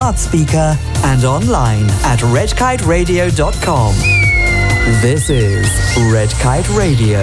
smart speaker and online at redkiteradio.com. This is Red Kite Radio.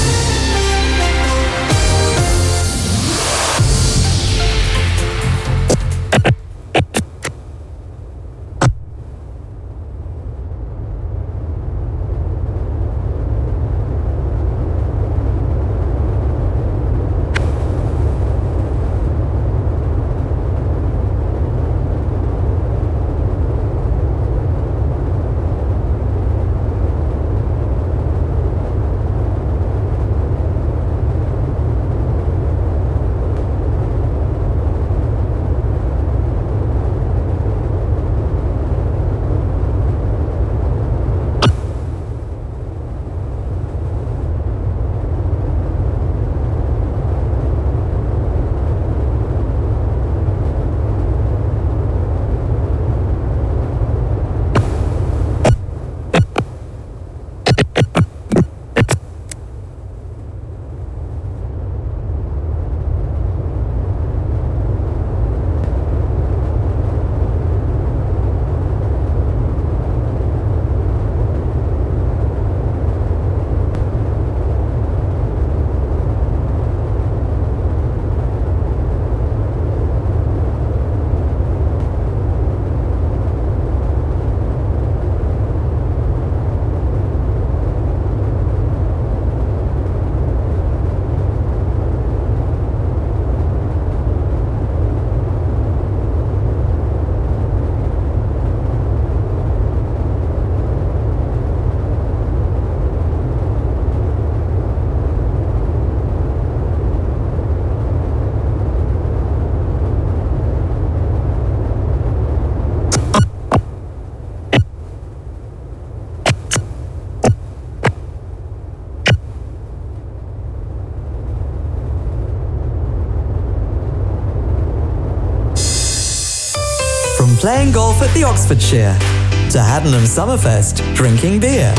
Playing golf at the Oxfordshire, to Haddenham Summerfest, drinking beer.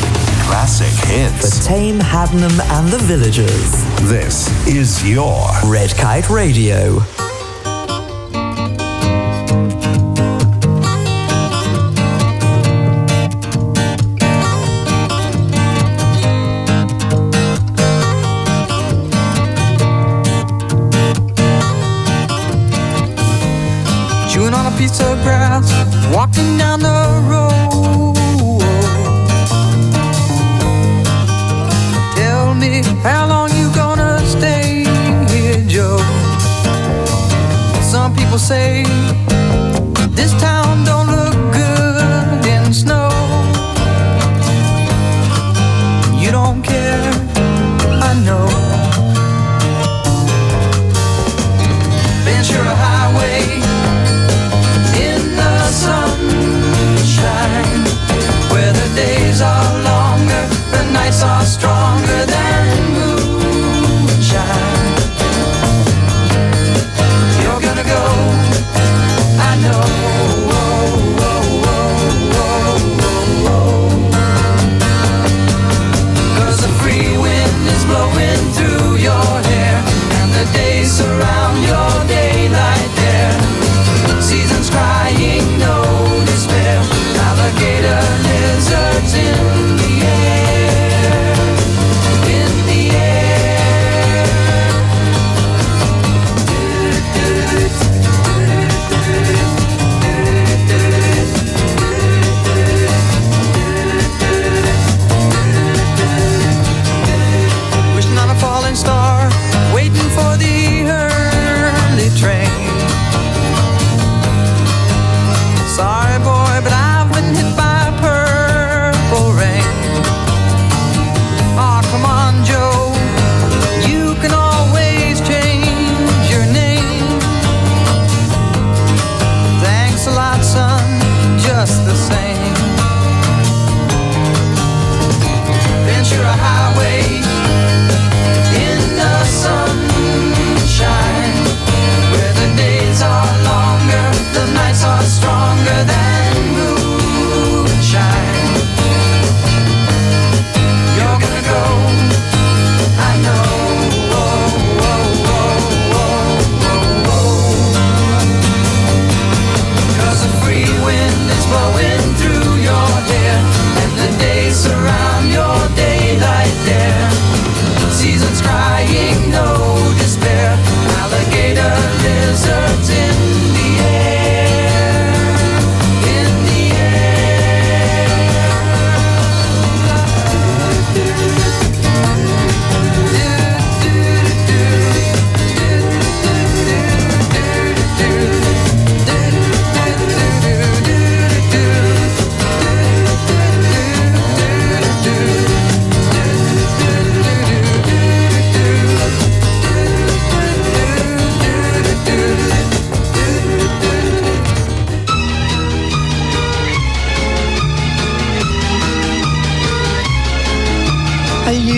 Classic hits. For tame Haddenham and the villagers. This is your Red Kite Radio. Piece of grass, walking down the road. Tell me, how long you gonna stay here, Joe? Some people say this town don't look good in snow. You don't care, I know. Ventura Highway, sunshine, where the days are longer, the nights are stronger than moonshine. You're gonna go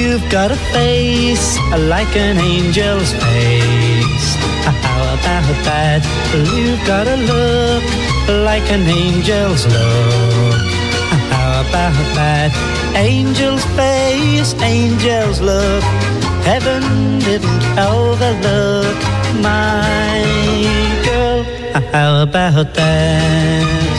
You've got a face like an angel's face. How about that? You've got a look like an angel's look. How about that? Angel's face, angel's look. Heaven didn't overlook my girl. How about that?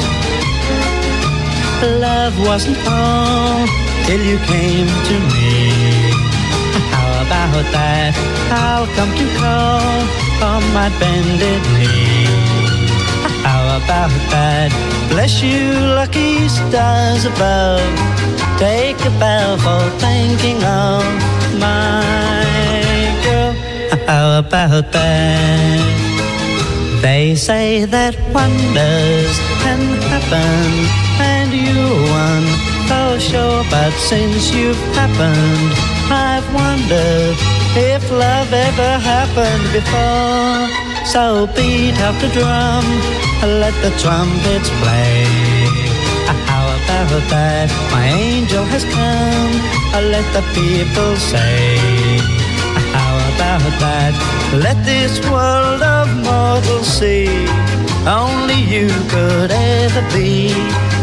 Love wasn't all till you came to me. How about that? I'll come to call on my bended knee. How about that? Bless you, lucky stars above. Take a bow for thinking of my girl. How about that? They say that wonders can happen, and you're one for sure. But since you've happened, I've wondered if love ever happened before. So beat up the drum, let the trumpets play. How about that? My angel has come, let the people say. How about that? Let this world of mortals see only you could ever be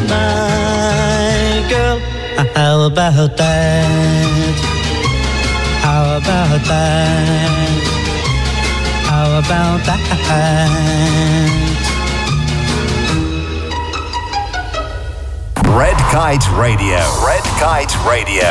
my girl. How about that? How about that? How about that? Red Kite Radio. Red Kite Radio.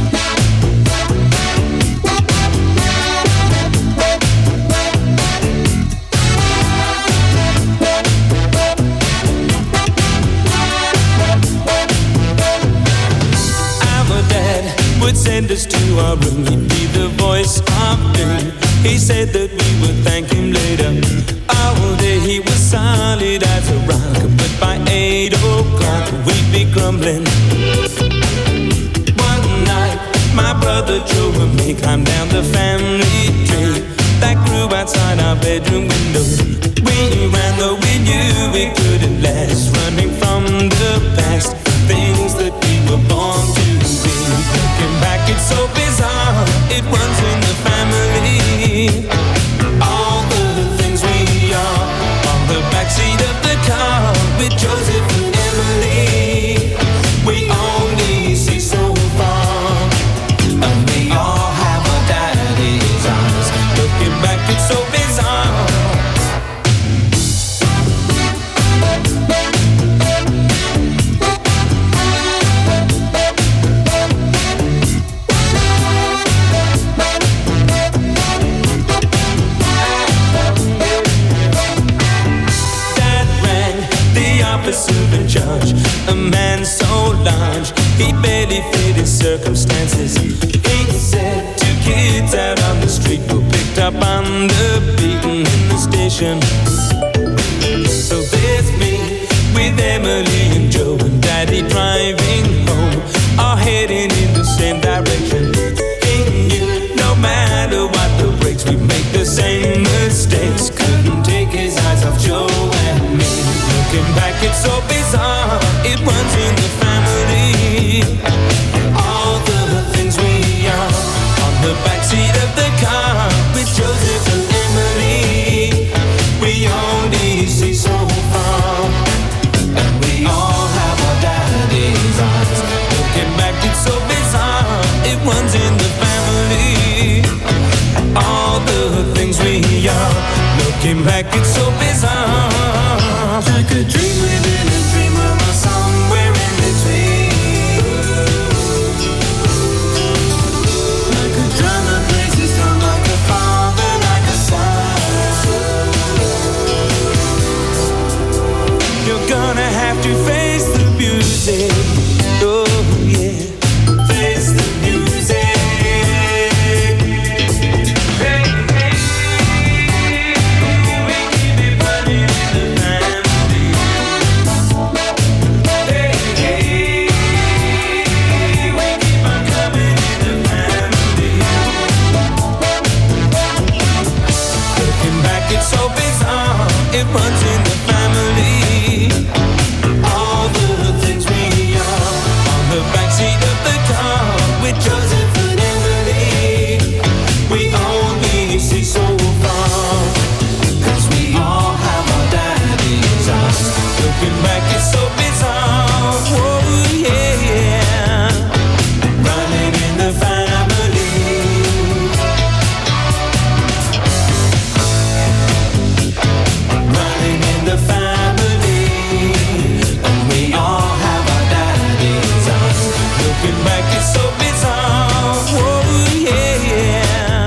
Would send us to our room, he'd be the voice of doom. He said that we would thank him later. All day he was solid as a rock, but by 8 o'clock we'd be grumbling. One night my brother Joe and me climbed down the family tree that grew outside our bedroom window. We ran though we knew we couldn't last, running from the past, things that we were born to be. Looking back, it's so bizarre, it runs in the family. All the things we are on the backseat of the car with Joseph and Emily. We only see so far, and we all have our daddy's eyes. Looking back, it's so bizarre. In charge, a man so large he barely fit his circumstances. He said 2 kids out on the street were picked up on the beaten in the station. So there's me with Emily and Joe and Daddy driving home, all heading in the same direction. He knew no matter what the brakes, we make the same mistakes. Couldn't take his eyes off Joe and me. Looking back, it's so bizarre, it runs in the family. All the things we are on the backseat of the car with Joseph and Emily. We only see so far, and we all have our daddy's eyes. Looking back, it's so bizarre, it runs in the family. All the things we are, looking back, it's so bizarre. Like a dream within a dream, or somewhere in between. Like a drama plays its song, like a father, like a son. You're gonna have to face the music. Oh yeah, face the music. It runs in the family. All the things we are Looking back, it's so bizarre. Oh, yeah. Running in the family. Running in the family. And we all have our daddy's eyes. Looking back, it's so bizarre. Oh, yeah.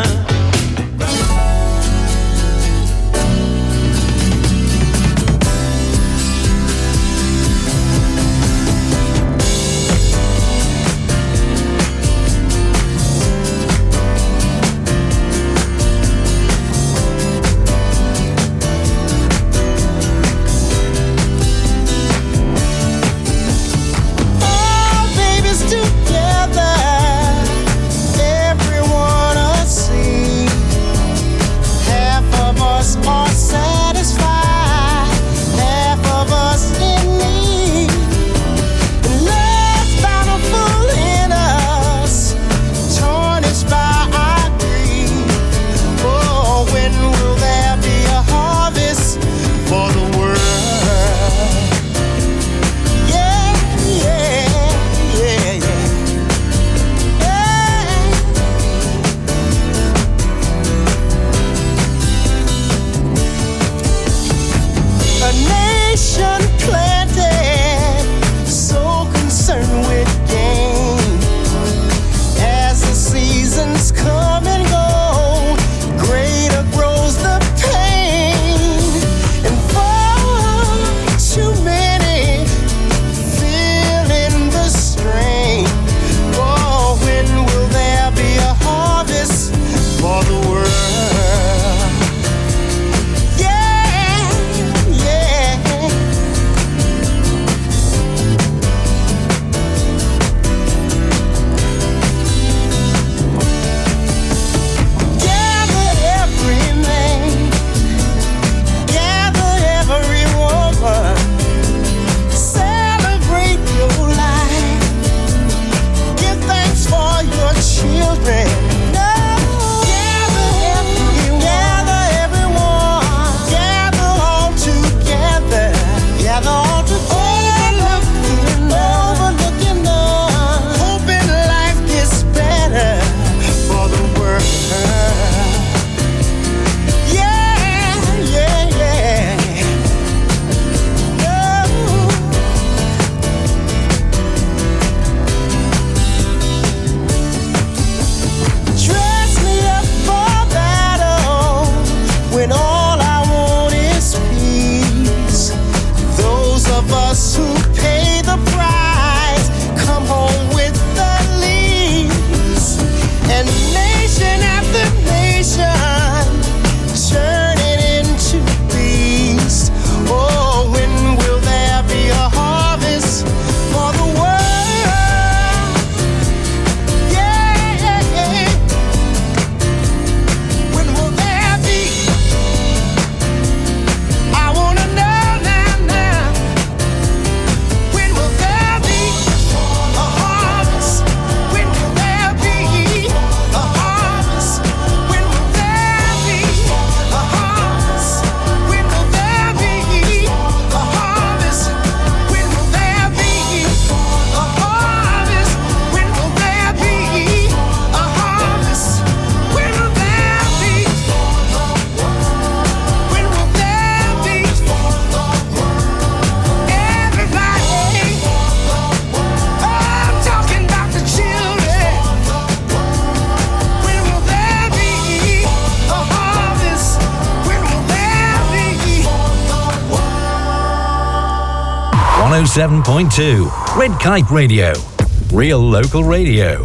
.2 Red Kite Radio, real local radio.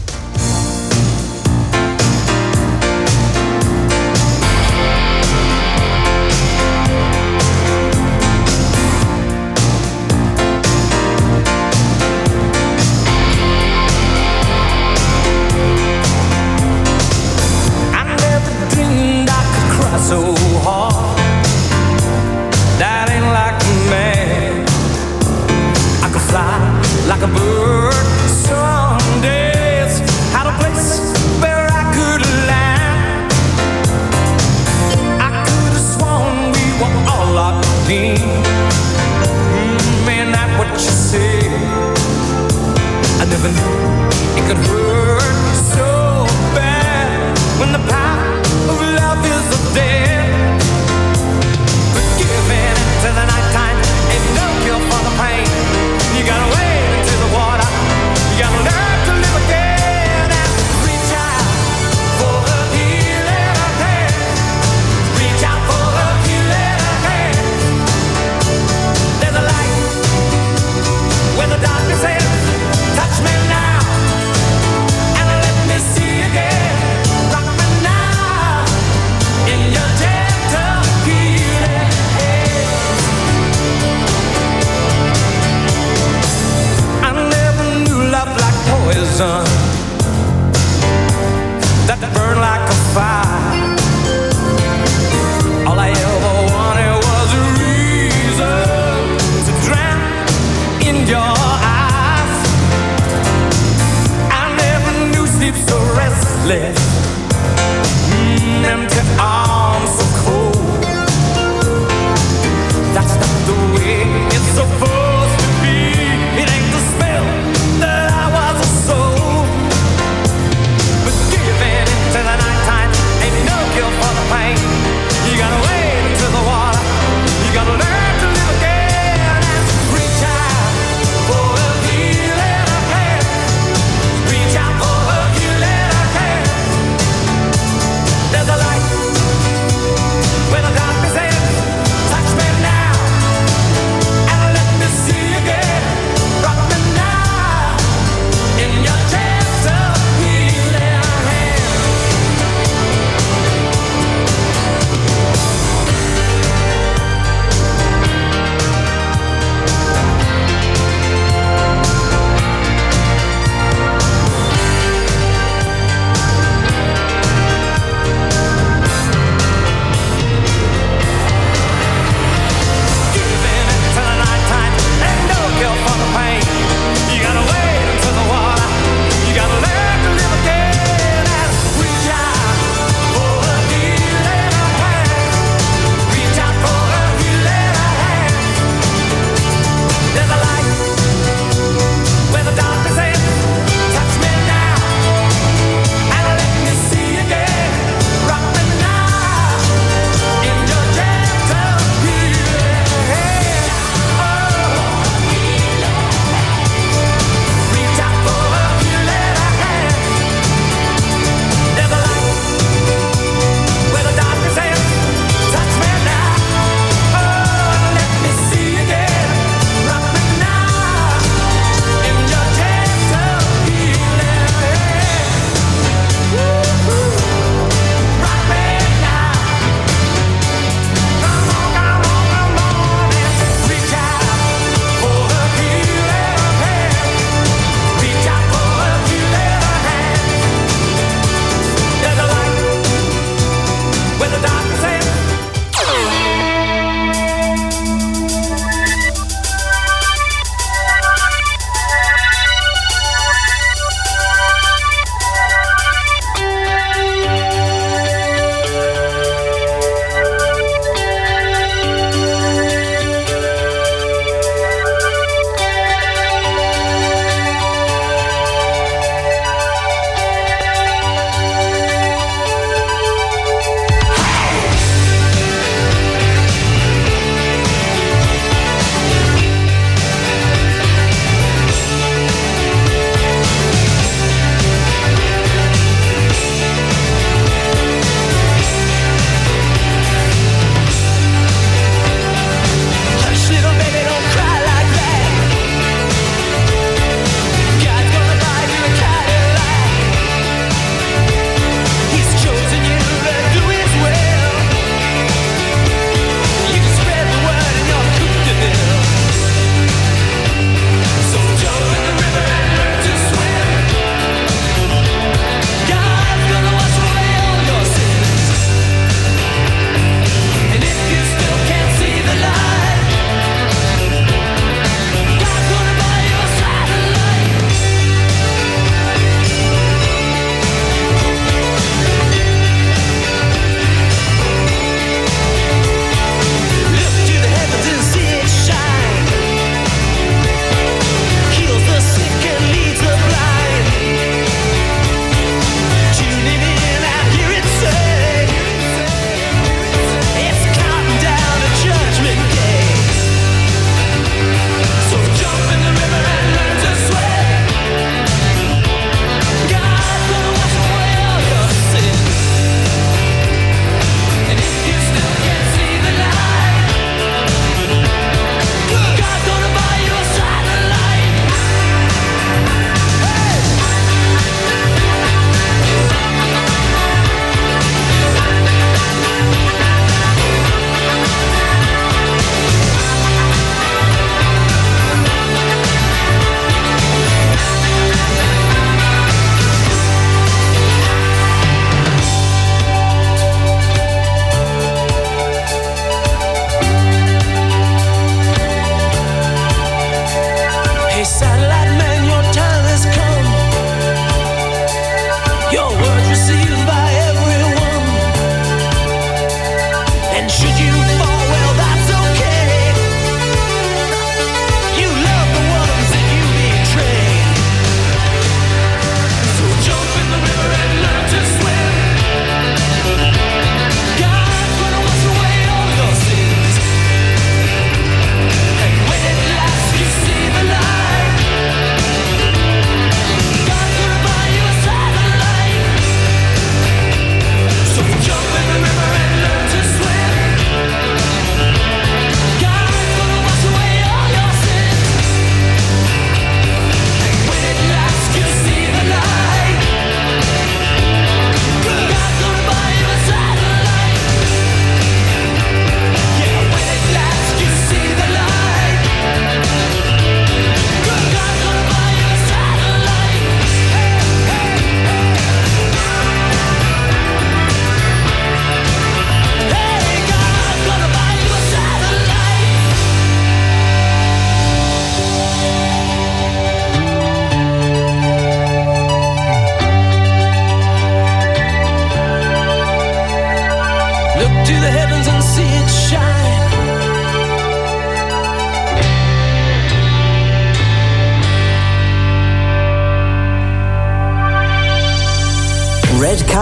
Like a bird, some days had a place where I could land. I could have sworn we were all locked in. loving, it could hurt so bad when the power of love is dead. But giving into the nighttime ain't no cure for the pain. You gotta wade into the water, you gotta learn to live again and reach out for the healing hand. Reach out for the healing hand. There's a light where the darkness is. Touch me now and let me see again. Rock me now in your gentle healing hands. I never knew love like poison that burned like a fire. All I ever wanted was a reason to drown in your eyes. I never knew sleep so restless, empty arms so cold. That's not the way it's supposed to be. It ain't the spell that I was a soul. But giving into the nighttime ain't no cure for the pain. You gotta wade into the water, you gotta learn to live again and reach out for a healing hand. Reach out for a healing hand.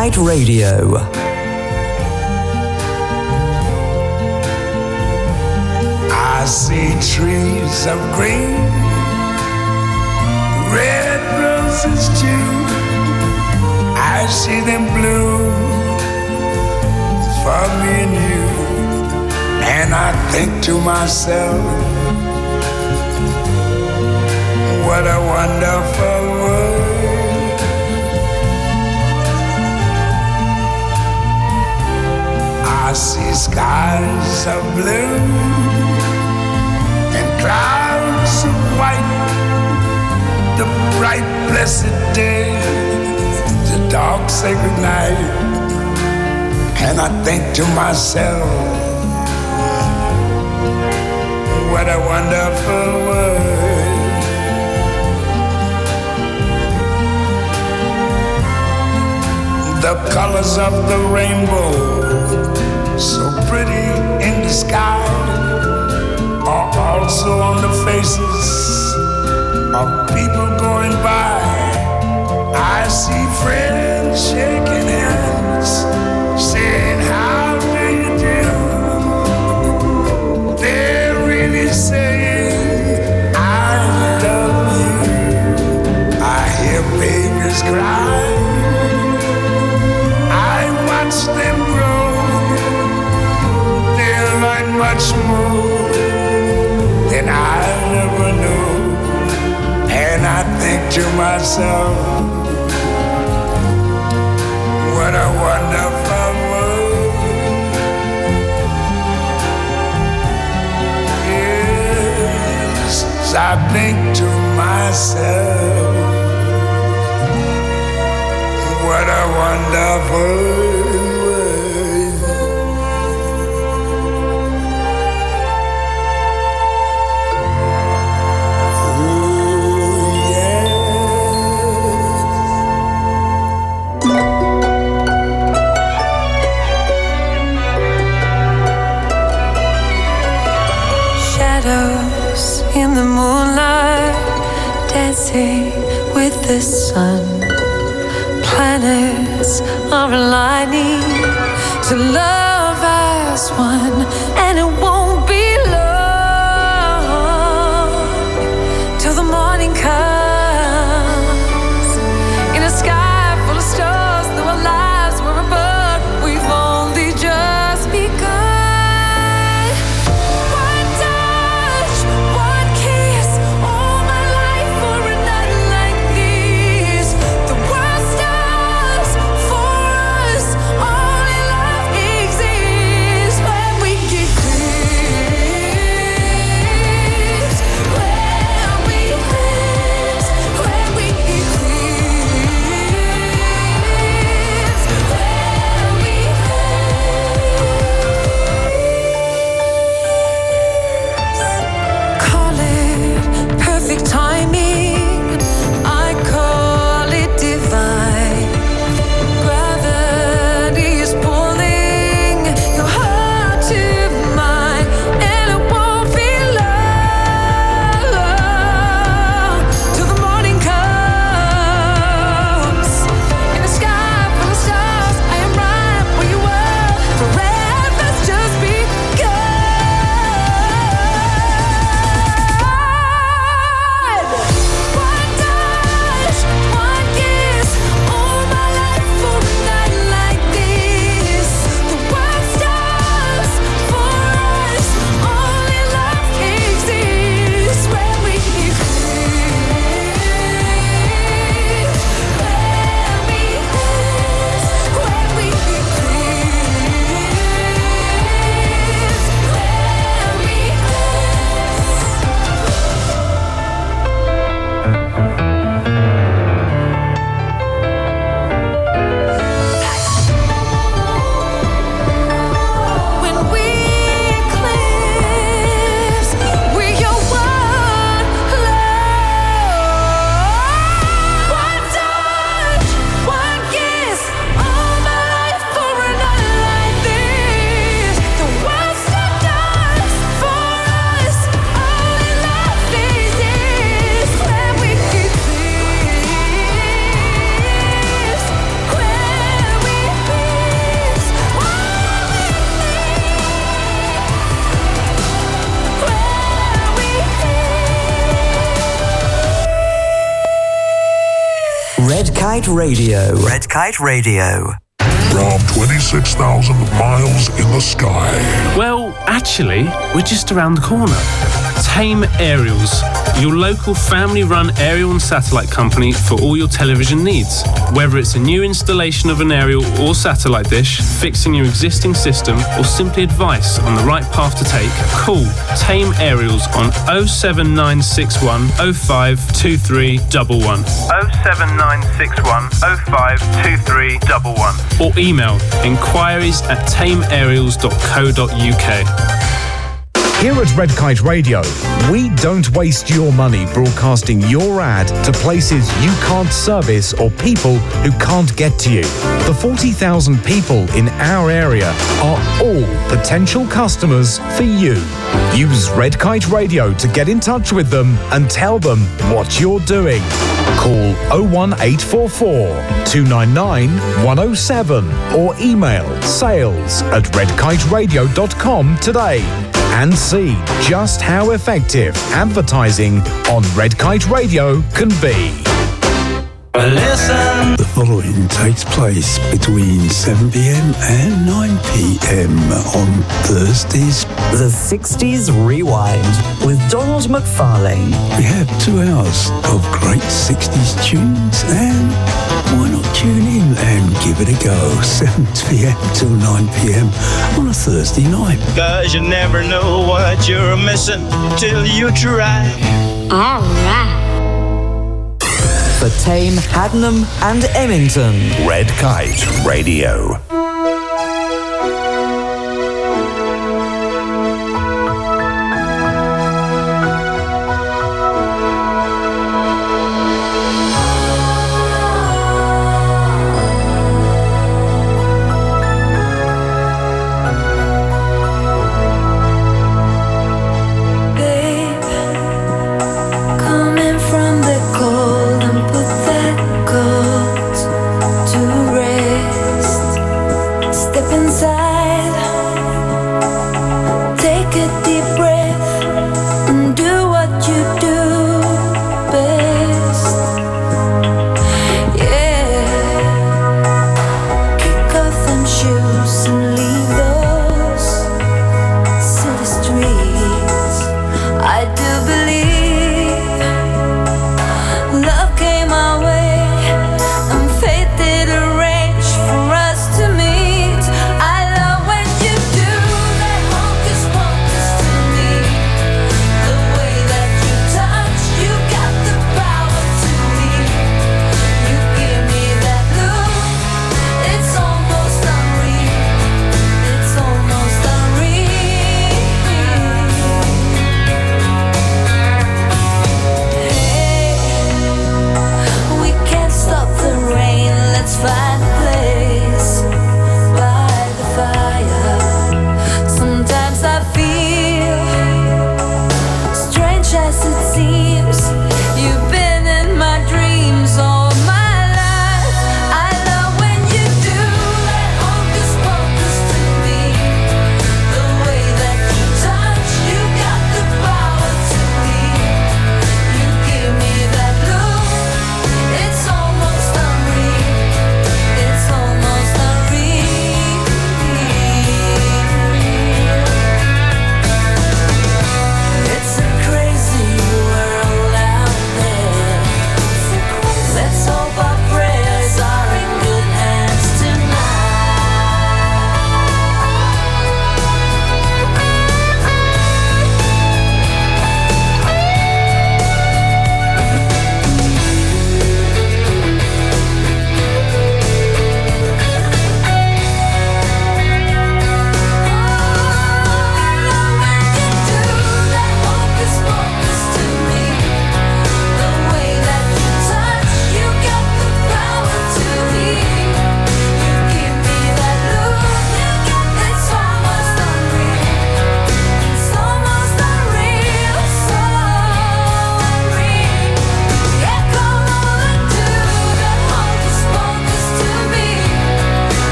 Kite Radio. I see trees of green, red roses too. I see them bloom for me and you. And I think to myself, what a wonderful world. I see skies of blue and clouds of white, the bright blessed day, the dark sacred night. And I think to myself, what a wonderful world. The colors of the rainbow, so pretty in the sky, are also on the faces of people going by. I see friends shaking hands, saying, how do you do? They're really saying, I love you. I hear babies cry, I watch them grow. They learn much more than I ever knew. And I think to myself, what a wonderful world. Yes, I think to myself, what a wonderful world. Oh, yeah. Shadows in the moonlight, dancing with the sun. Planets are aligning to love as one, and it won't be long till the morning comes. In a sky full of stars, though our lives were above, we've only just begun. One touch, one kiss, all my life for a night like this. The world stops for us, only love exists when we get clear. Kite Radio. Red Kite Radio. From 26,000 miles in the sky. Well, actually, we're just around the corner. Tame Aerials, your local family-run aerial and satellite company for all your television needs. Whether it's a new installation of an aerial or satellite dish, fixing your existing system, or simply advice on the right path to take, call Tame Aerials on 07961 052311. 07961 052311. Or email inquiries@tameaerials.co.uk. Here at Red Kite Radio, we don't waste your money broadcasting your ad to places you can't service or people who can't get to you. The 40,000 people in our area are all potential customers for you. Use Red Kite Radio to get in touch with them and tell them what you're doing. Call 01844 299 107 or email sales@redkiteradio.com today. And see just how effective advertising on Red Kite Radio can be. Listen. The following takes place between 7 p.m. and 9 p.m. on Thursdays. The 60s Rewind with Donald McFarlane. We have 2 hours of great 60s tunes, and why not tune in and give it a go? 7 p.m. till 9 p.m. on a Thursday night. 'Cause you never know what you're missing till you try. All right. For Tame, Haddenham and Emmington. Red Kite Radio. Put that coat to rest.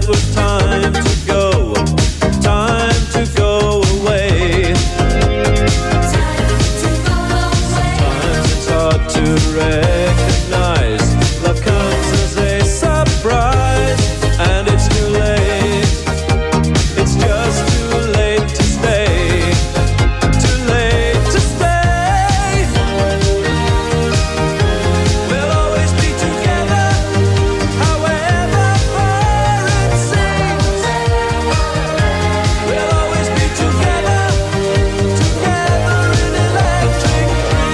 it was time to go, time to go away. Sometimes it's hard to recognize love comes as a surprise, and it's too late. It's just too late to stay. Too late to stay. We'll always be together, however far it seems. We'll always be together, together in electric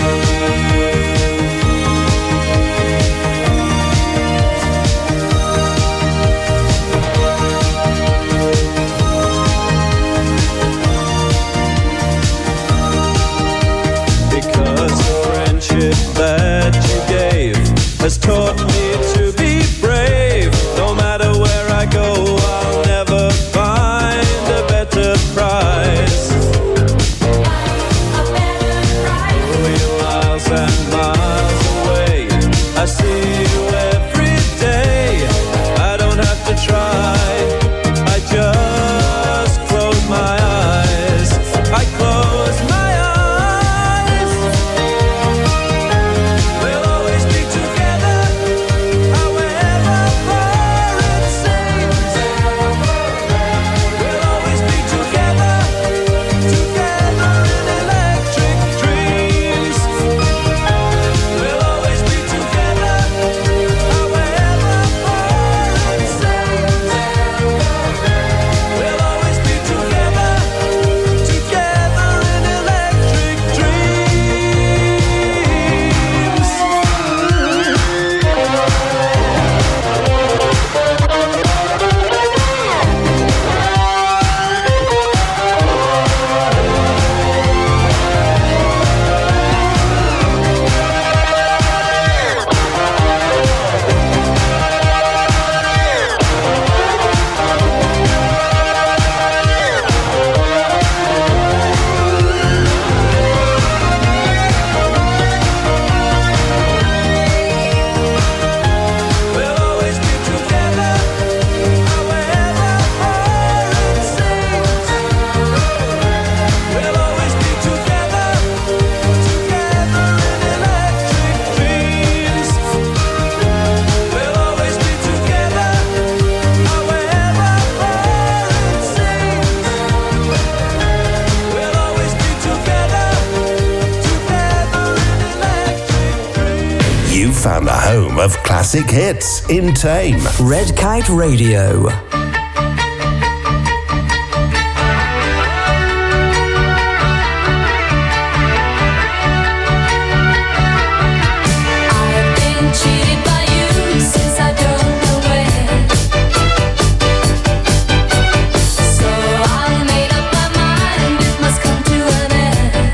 because the friendship that you gave has taught me to be brave. No matter where I go, I'll never find a better prize. We're miles and miles away. I see you every day. I don't have to try. I just close my eyes. I close my eyes. We'll always be together, however far it seems. We'll always be together, together in electric dreams. We'll always be together, however far it seems. We'll always be together, together in electric dreams. We'll always be together, however far it seems. We'll always be together, together in electric dreams. We'll always be together, however far it seems. We'll always be together, together in electric dreams. You found the home of classic hits in Tame. Red Kite Radio. I've been cheated by you since I don't know when. So I made up my mind it must come to an end.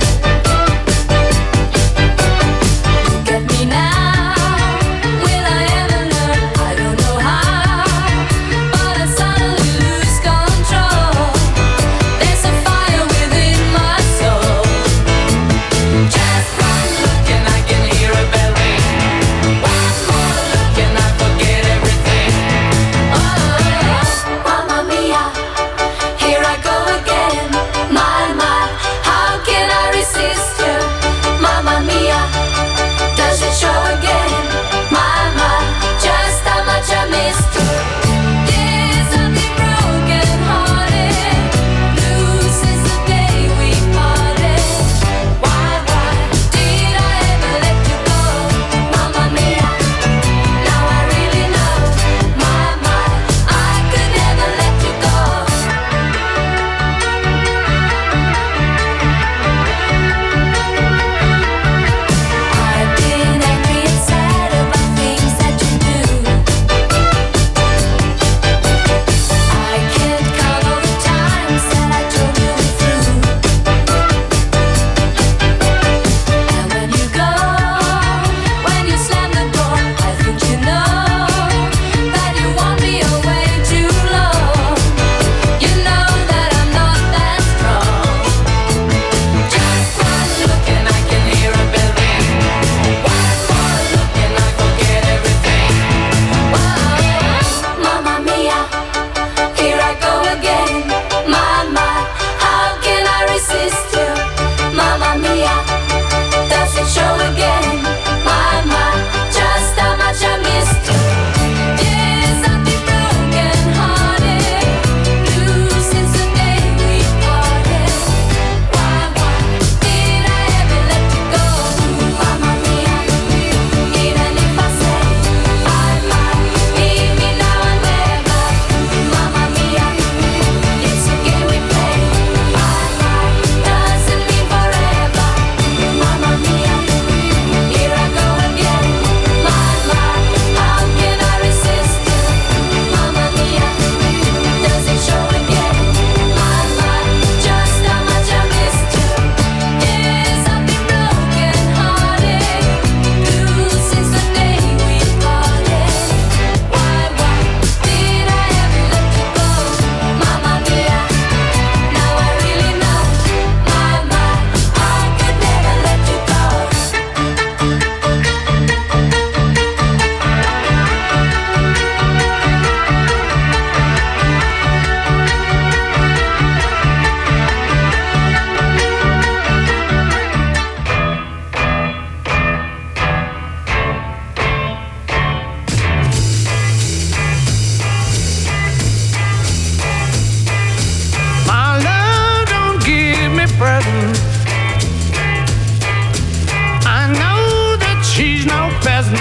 Look at me now, will I ever learn? I don't know how, but I present. I know that she's no peasant.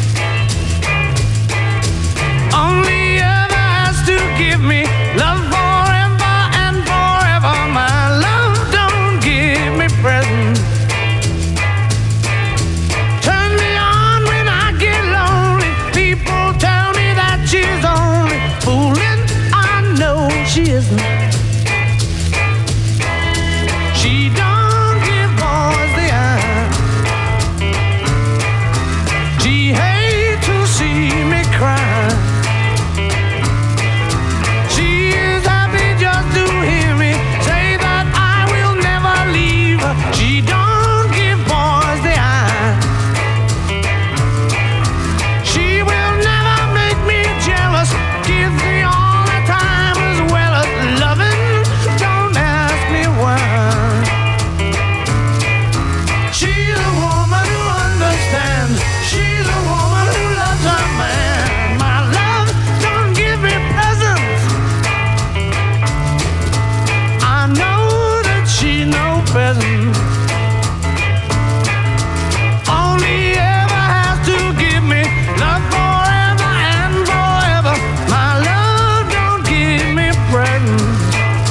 Only ever has to give me love forever and forever. My love don't give me present. Turn me on when I get lonely. People tell me that she's only fooling. I know she isn't. She don't give boys the eye. She hates to see me cry. She is happy just to hear me say that I will never leave her. She don't give boys the eye. She will never make me jealous. Gives me all the time as well as loving. Don't ask me why. She's a woman who understands. She's a woman who loves her man. My love don't give me presents. I know that she's no peasant. Only ever has to give me love forever and forever. My love don't give me presents.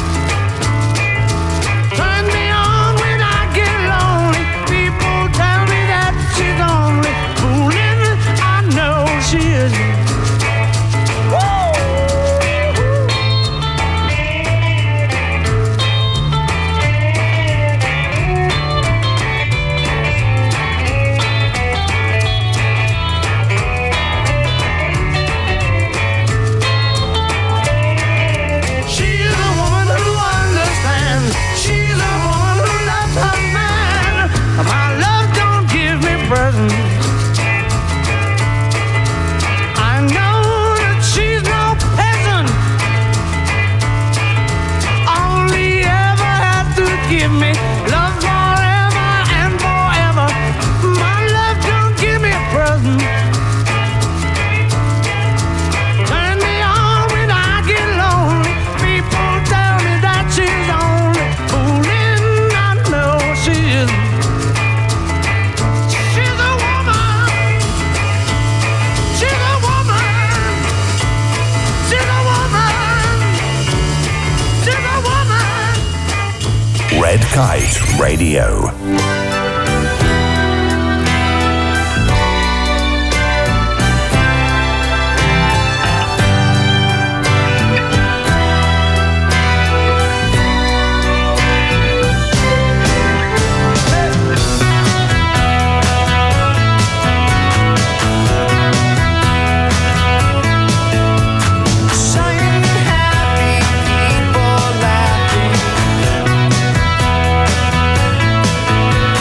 Turn me on when I get lonely. People tell me that she's only fooling. I know she isn't. She's a woman who understands. She's a woman who loves her man. My love don't give me presents. I know that she's no peasant. Only ever has to give me love forever and forever. My love don't give me a present. Turn me on when I get lonely. People tell me that she's only fooling. I know she isn't. She's a woman. She's a woman. She's a woman. She's a woman. Red Kite Radio. Shining happy people laughing.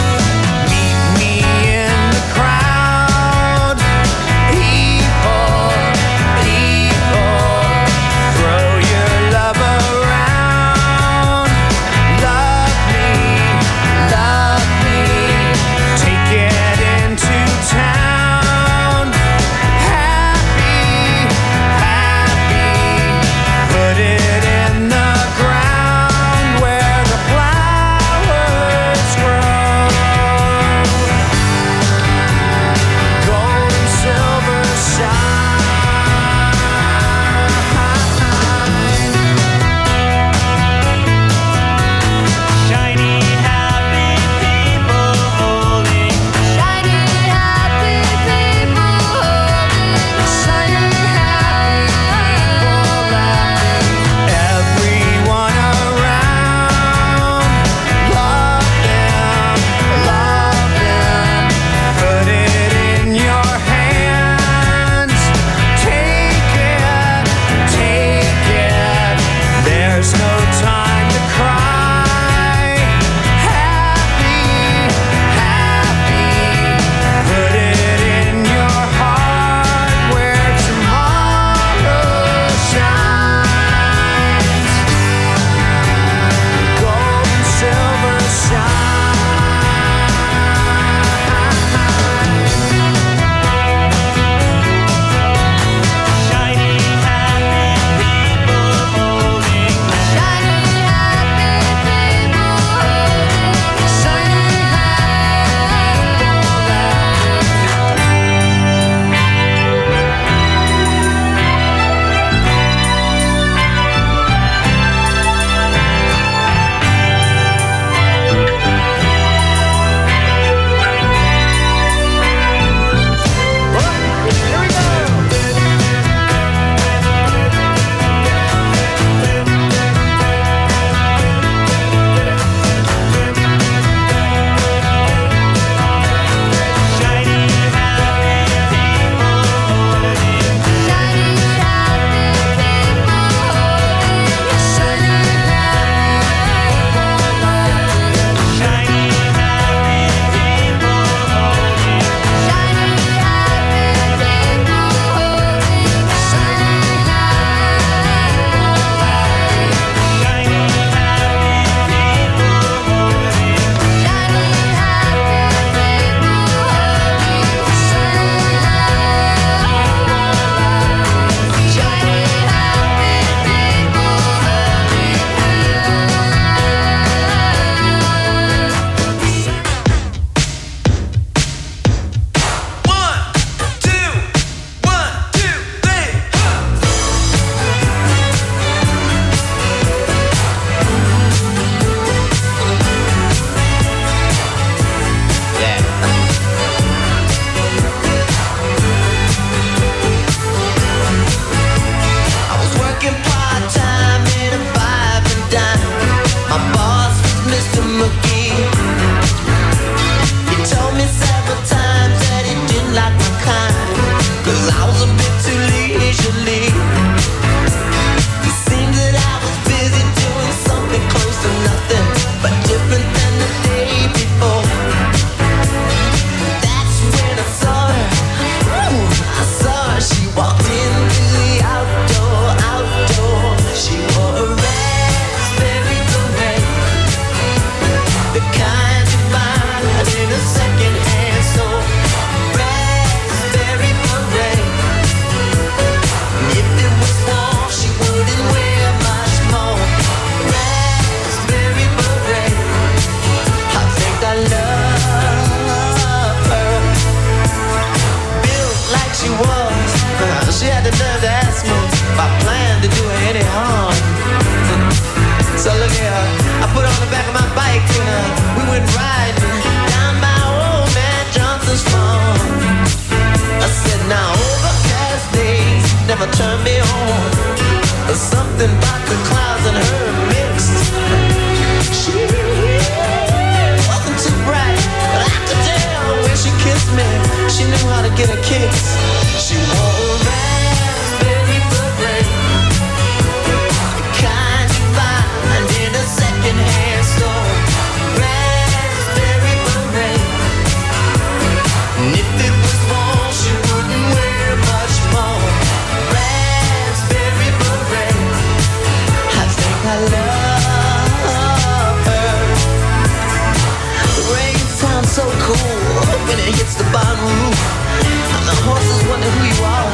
So look here, I put her on the back of my bike and we went riding down by old man Johnson's farm. I said, now overcast days never turn me on. There's something about the clouds and her mixed. She wasn't too bright, but I could tell when she kissed me, she knew how to get a kiss. She wore a raspberry beret, the kind you find in a second-hand store. Raspberry beret, and if it was warm, she wouldn't wear much more. Raspberry beret, I think I love her. The rain sounds so cool when it hits the barn roof, and the horses wonder who you are.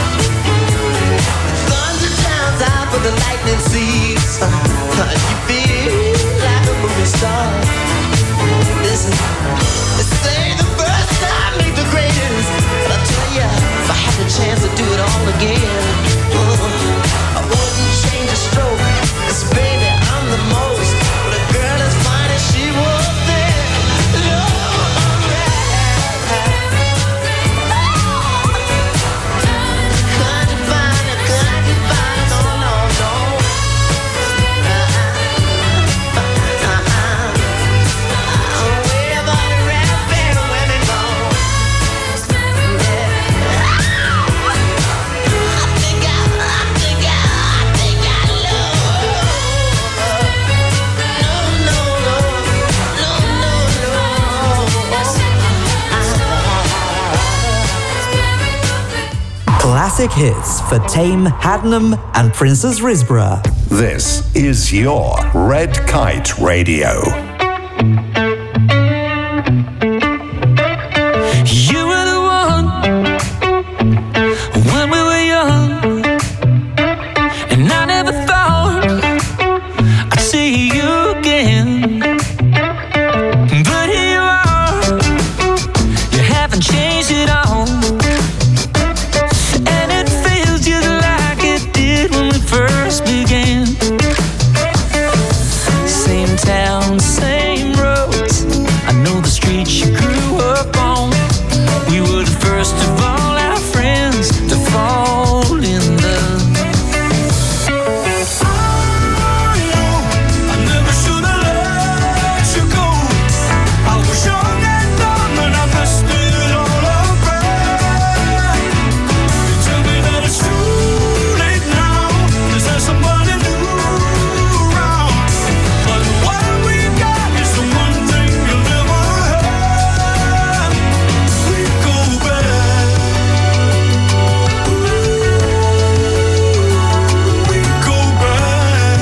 Thunder drowns out, but the lightning sees. You feel like a movie star. Listen, they say the first time ain't the greatest, but I tell ya, if I had the chance to do it all again, I wouldn't change a stroke. 'Cause baby, I'm the most, but a girl as fine as she was there. Classic hits for Tame Hadnam and Princess Risborough. This is your Red Kite Radio. You were the one when we were young, and I never thought I'd see you again. But here you are, you haven't changed at all. First began. Same town, same roads. I know the streets you grew up on. We were the first of all our friends to fall in love. I never should have let you go. I was young and dumb and I messed it all up right. You tell me that it's true. There's somebody new around, but what we got is the one thing you'll never have. We go back. We go back.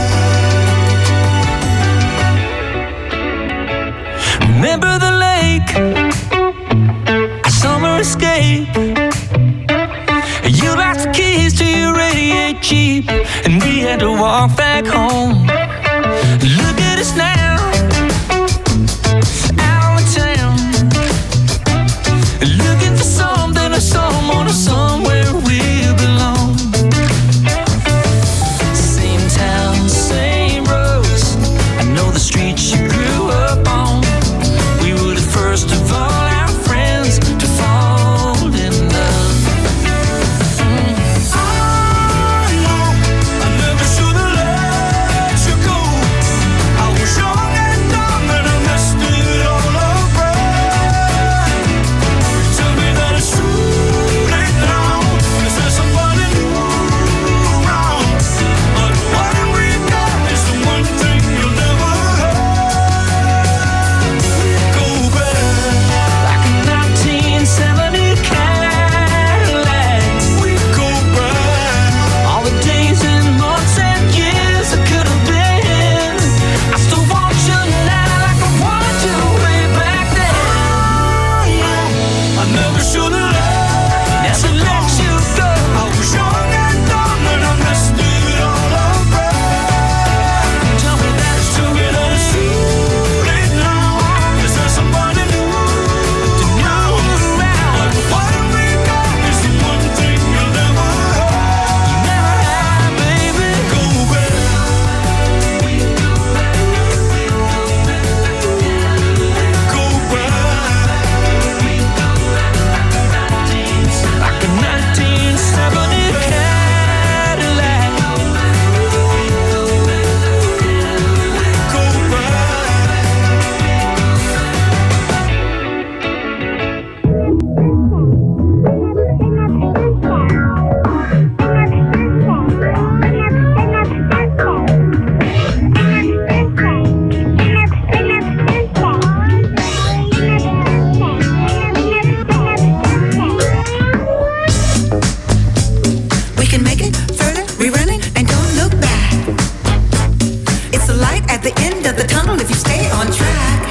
Remember the lake, our summer escape. You lost the keys to your radiate Jeep, and we had to walk back home. Look at us now, out of town, looking for something or someone or somewhere we belong. Same town, same roads. I know the streets you grew up on. We were the first of all our friends to fall in love. I never should have let you of the tunnel if you stay on track.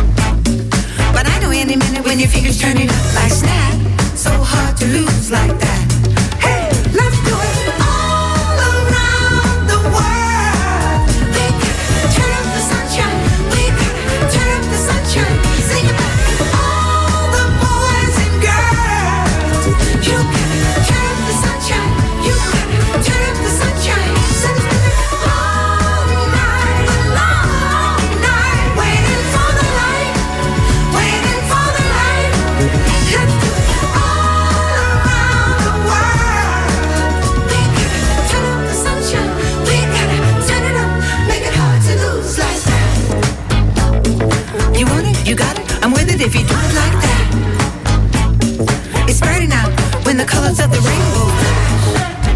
But I know any minute when your fingers turn it up like snap. So hard to lose like that. Hey, let's do it all around the world. We gotta turn up the sunshine. We gotta turn up the sunshine. Sing about all the boys and girls. You gotta turn up the sunshine. You gotta turn up the sunshine. Sing all night long night, waiting for the light, waiting for the light. Let's do it all around the world. We gotta turn up the sunshine. We gotta turn it up, make it hard to lose like that. You want it, you got it, I'm with it if you do it like that. It's burning out when the colors of the rainbow flash.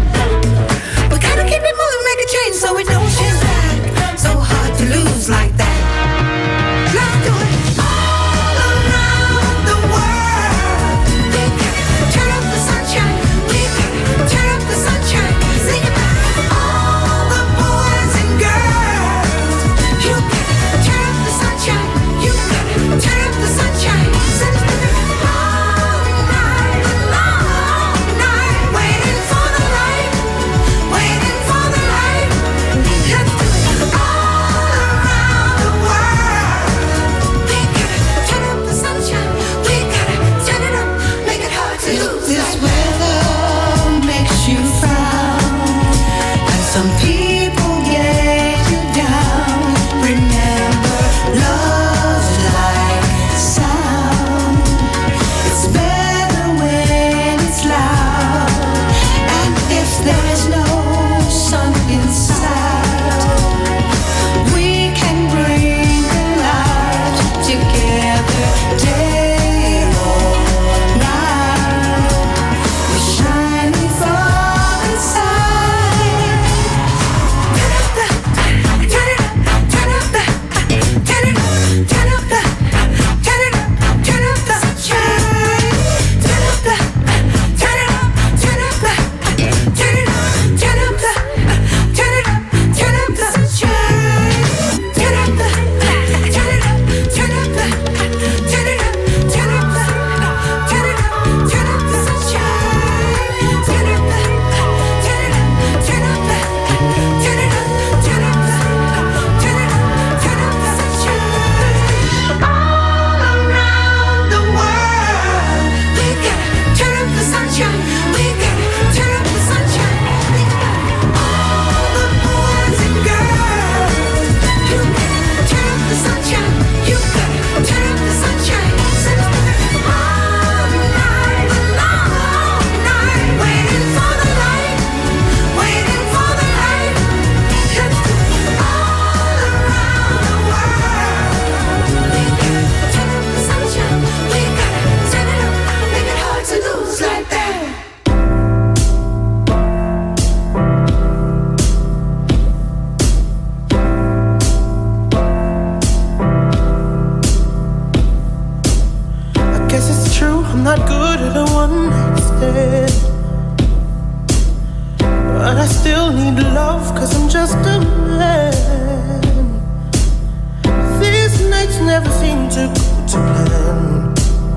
We gotta keep it moving, make a change so it don't change back. So hard to lose like that. Let's do it all around the world. We gotta turn up the sunshine. We gotta turn up the sunshine. Sing about all the boys and girls. You gotta turn up the sunshine. You gotta turn up the sunshine. Sing all night long night, waiting for the light, waiting for the light. Let's do it all around the world. We gotta turn up the sunshine. We gotta turn it up, make it hard to lose. This weather makes you frown, and some people get you down. Remember, love's like sound. It's better when it's loud, and if there is no sun inside, we can bring the light together day or night. We're shining from inside. Turn it up, turn up the, turn it up, turn up the, turn it up, turn up the sunshine. Turn up the, turn it up, turn up the, turn it up, turn up the, turn it up, turn up the sunshine. Turn up the, turn it up, turn up the, turn it up, turn up the, turn it up, turn up the sunshine. Turn up the, turn it up, turn up the, turn it up, turn up the, turn it up, turn up the sunshine. All around the world, we gotta turn up the sunshine. We gotta turn up the sunshine. Think about all the boys and girls. You gotta turn up the sunshine. You gotta turn up the sunshine. Sing all night long night, waiting for the light, waiting for the light. Let's do it all around the world. We gotta turn up the sunshine. We gotta turn it up, make it hard to lose like that. I guess it's true, I'm not good at a one night stand, but I still need love, cause I'm just a man. These nights never seem to go to plan,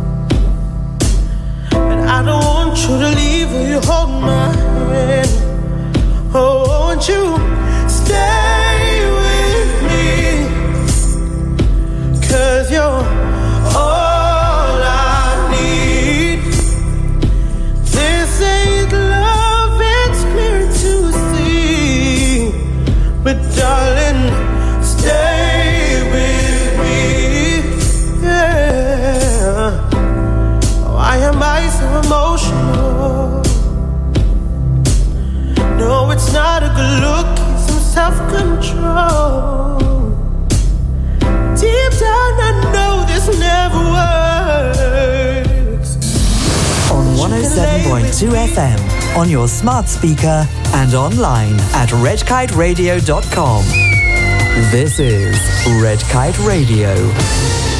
and I don't want you to leave or you hold my hand. Oh, won't you stay with me, cause you're all I need. This ain't love, it's clear to see, but darling, stay with me. Yeah. Why am I so emotional? No, it's not a good look, it's some self-control. Deep down I know this never works. On 107.2 FM, on your smart speaker and online at redkiteradio.com. This is Red Kite Radio.